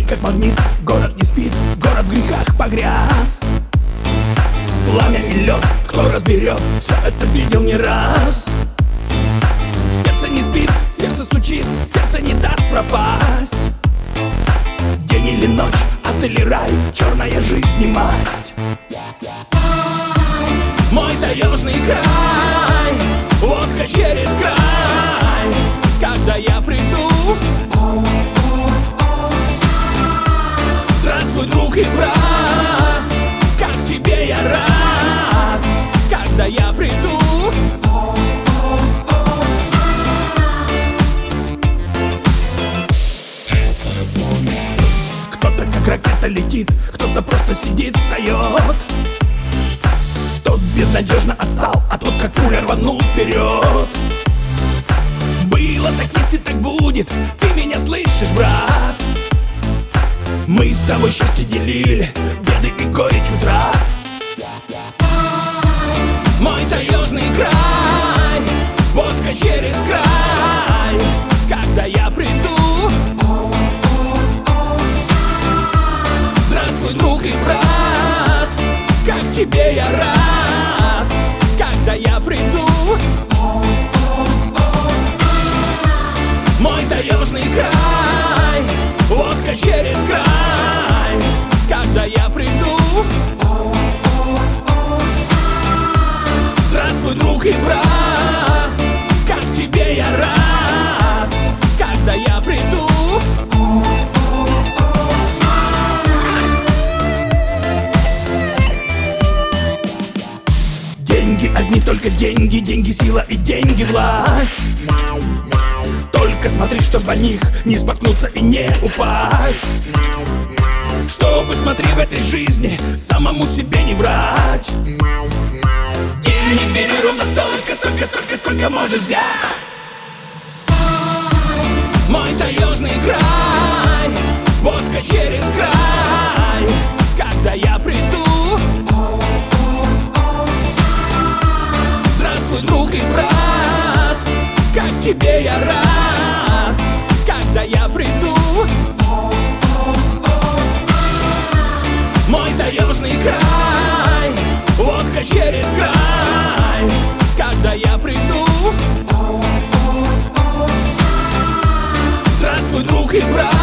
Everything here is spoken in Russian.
как магнит, город не спит, город в грехах погряз. Пламя и лед, кто разберет, все это видел не раз. Сердце не спит, сердце стучит, сердце не даст пропасть. День или ночь, ад или рай, черная жизнь и масть. Мой таежный край, лодка через край. Когда я приду, здравствуй, друг и брат, как тебе я рад. Когда я приду, кто-то как ракета летит, кто-то просто сидит, встает. Тот безнадежно отстал, а тот как пуля рванул вперед. Было так, есть и так будет, ты меня слышишь, брат? Мы с тобой счастье делили, беды и горечь утрат. Мой таежный край, водка через край. Когда я приду, здравствуй, друг и брат, как тебе я рад. Когда я приду, мой таежный край, лодка через край. Когда я приду, здравствуй, друг и брат, как тебе я рад. Когда я приду, деньги одни, только деньги, деньги сила и деньги власть. Только смотри, чтобы о них не споткнуться и не упасть. Чтобы, смотри, в этой жизни самому себе не врать. Денег бери ровно столько, сколько можешь взять. Мой таежный край, водка через край. Когда я приду, здравствуй, друг и брат, как тебе я рад. Когда я приду, мой таежный край, лодка через край. Когда я приду, здравствуй, друг и брат.